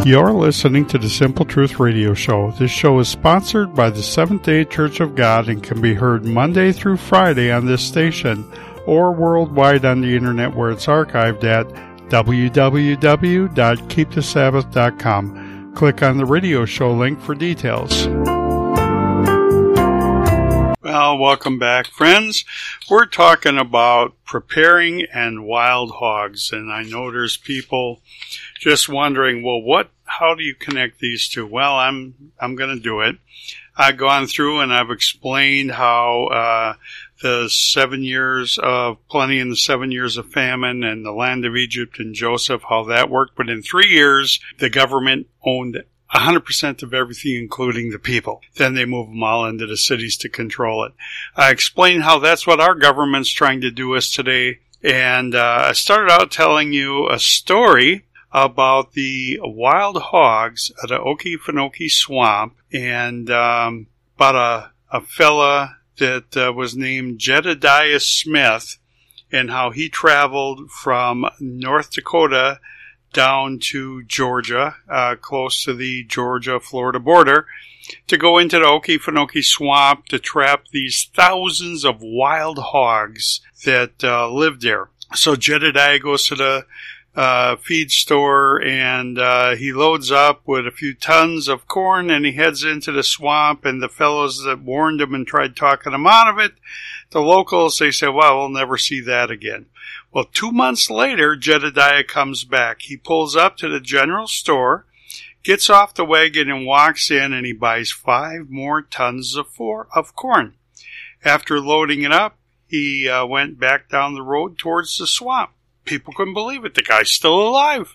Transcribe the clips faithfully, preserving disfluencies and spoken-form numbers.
You're listening to the Simple Truth Radio Show. This show is sponsored by the Seventh-day Church of God and can be heard Monday through Friday on this station or worldwide on the internet where it's archived at w w w dot keep the sabbath dot com. Click on the radio show link for details. Well, welcome back, friends. We're talking about preparing and wild hogs, and I know there's people just wondering, well, what? How do you connect these two? Well, I'm I'm going to do it. I've gone through and I've explained how uh, the seven years of plenty and the seven years of famine and the land of Egypt and Joseph, how that worked. But in three years, the government owned one hundred percent of everything, including the people. Then they move them all into the cities to control it. I explained how that's what our government's trying to do us today. And uh, I started out telling you a story about the wild hogs at the Okefenokee Swamp and um, about a, a fella that uh, was named Jedediah Smith and how he traveled from North Dakota down to Georgia, uh, close to the Georgia-Florida border, to go into the Okefenokee Swamp to trap these thousands of wild hogs that uh, lived there. So Jedediah goes to the Uh, feed store and uh, he loads up with a few tons of corn and he heads into the swamp, and the fellows that warned him and tried talking him out of it, the locals, they say, well, we'll never see that again. Well, two months later, Jedediah comes back. He pulls up to the general store, gets off the wagon and walks in, and he buys five more tons of, for- of corn. After loading it up, he uh, went back down the road towards the swamp. People couldn't believe it. The guy's still alive.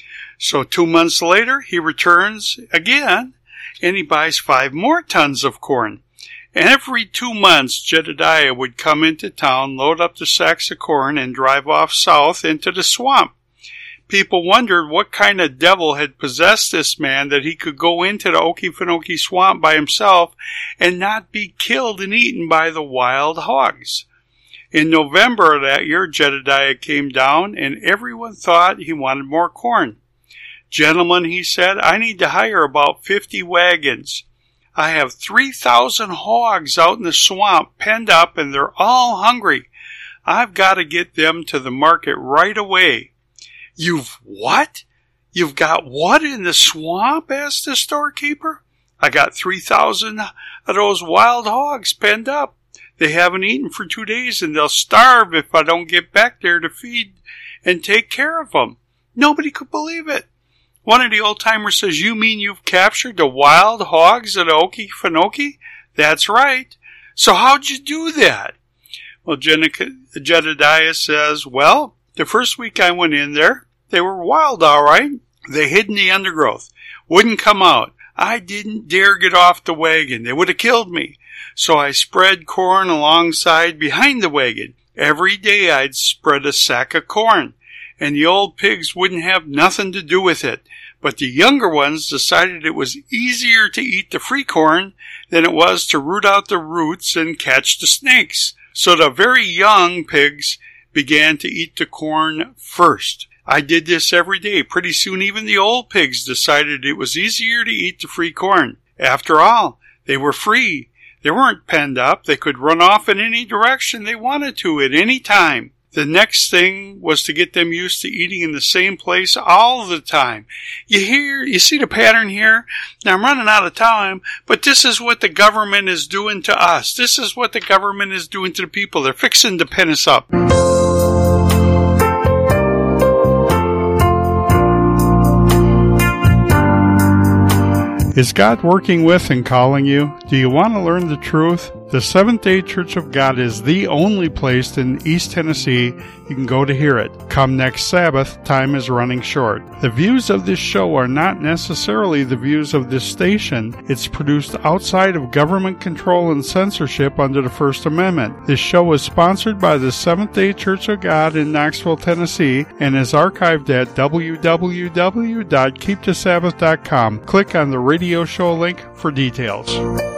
So two months later, he returns again, and he buys five more tons of corn. Every two months, Jedediah would come into town, load up the sacks of corn, and drive off south into the swamp. People wondered what kind of devil had possessed this man that he could go into the Okefenokee Swamp by himself and not be killed and eaten by the wild hogs. In November of that year, Jedediah came down, and everyone thought he wanted more corn. Gentlemen, he said, I need to hire about fifty wagons. I have three thousand hogs out in the swamp penned up, and they're all hungry. I've got to get them to the market right away. You've what? You've got what in the swamp? Asked the storekeeper. I got three thousand of those wild hogs penned up. They haven't eaten for two days, and they'll starve if I don't get back there to feed and take care of them. Nobody could believe it. One of the old-timers says, you mean you've captured the wild hogs at Okefenokee? That's right. So how'd you do that? Well, Jedediah says, well, the first week I went in there, they were wild, all right. They hid in the undergrowth, wouldn't come out. I didn't dare get off the wagon. They would have killed me. So I spread corn alongside behind the wagon. Every day I'd spread a sack of corn, and the old pigs wouldn't have nothing to do with it. But the younger ones decided it was easier to eat the free corn than it was to root out the roots and catch the snakes. So the very young pigs began to eat the corn first. I did this every day. Pretty soon even the old pigs decided it was easier to eat the free corn. After all, they were free. They weren't penned up. They could run off in any direction they wanted to at any time. The next thing was to get them used to eating in the same place all the time. You hear, you see the pattern here? Now I'm running out of time, but this is what the government is doing to us. This is what the government is doing to the people. They're fixing to pen us up. Is God working with and calling you? Do you want to learn the truth? The Seventh-day Church of God is the only place in East Tennessee you can go to hear it. Come next Sabbath, time is running short. The views of this show are not necessarily the views of this station. It's produced outside of government control and censorship under the First Amendment. This show is sponsored by the Seventh-day Church of God in Knoxville, Tennessee, and is archived at w w w dot keep the sabbath dot com. Click on the radio show link for details.